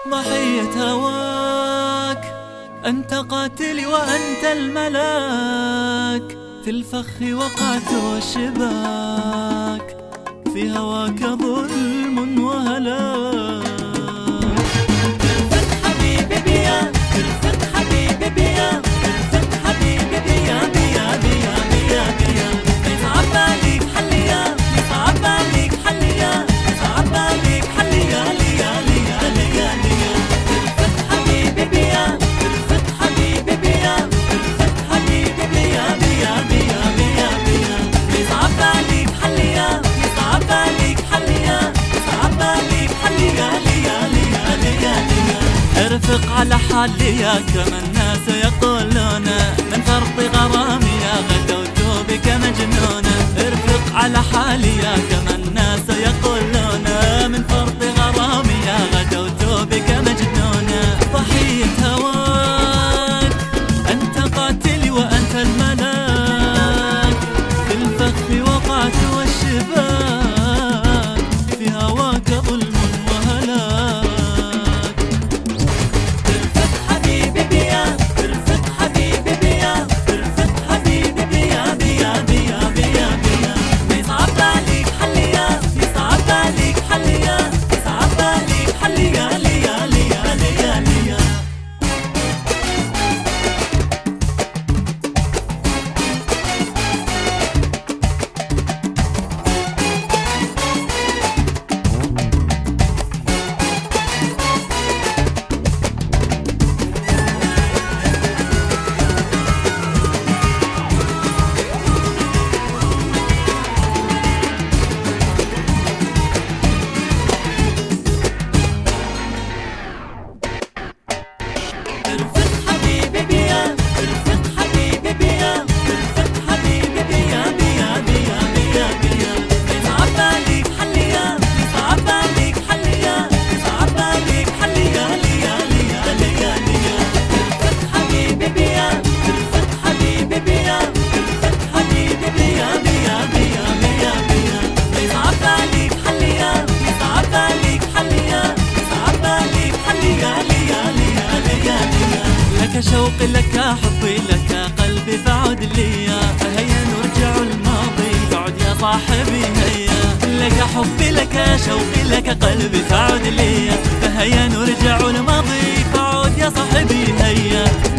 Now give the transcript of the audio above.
ضحية هواك، أنت قاتلي وأنت الملاك، في الفخ وقعت والشباك، في هواك ظلم وهلاك. ترفق حبيبي بيا، ترفق حبيبي بيا، ترفق حبيبي بيا بيا بيا بيا بيا. يصعب عليك حليا، يصعب عليك حليا، يصعب عليك حليا ليا ليا ليا ليا. ترفق حبيبي بيا، ترفق حبيبي بيا، ترفق حبيبي بيا بيا بيا بيا بيا. يصعب عليك حليا، يصعب عليك حليا، يصعب عليك حليا ليا ليا ليا ليا. ارفق على حالي كما الناس يقولون، من فرط غرامي يا غدوت بك مجنونة. ارفق على حالي كما الناس يقولون، من فرط غرامي يا غدوت بك مجنونة. ضحية هواك، أنت قاتلي وأنت الملاك، في الفخ وقعت والشباك، في هواك ظلم وهلاك. ترفق حبيبي بيا، ترفق حبيبي بيا، ترفق حبيبي بيا بيا بيا بيا بيا. يصعب عليك حليا، يصعب عليك حليا، يصعب عليك حليا ليا ليا ليا ليا. ترفق حبيبي بيا، ترفق حبيبي بيا، ترفق حبيبي بيا بيا بيا بيا بيا. يصعب عليك حليا، يصعب عليك حليا، يصعب عليك حليا ليا ليا ليا ليا. ترفق حبيبي بيا، ترفق حبيبي بيا، ترفق حبيبي بيا بيا بيا بيا بيا. يصعب عليك حليا، يصعب عليك حليا، يصعب عليك حليا ليا ليا ليا ليا. لك شوقي لك حبي لك قلبي فعد ليا، فهيا نرجع الماضي فعد يا صاحبي هيا. لك حبي لك شوقي لك قلبي فعد ليا، فهيا نرجع الماضي فعد يا صاحبي هيا.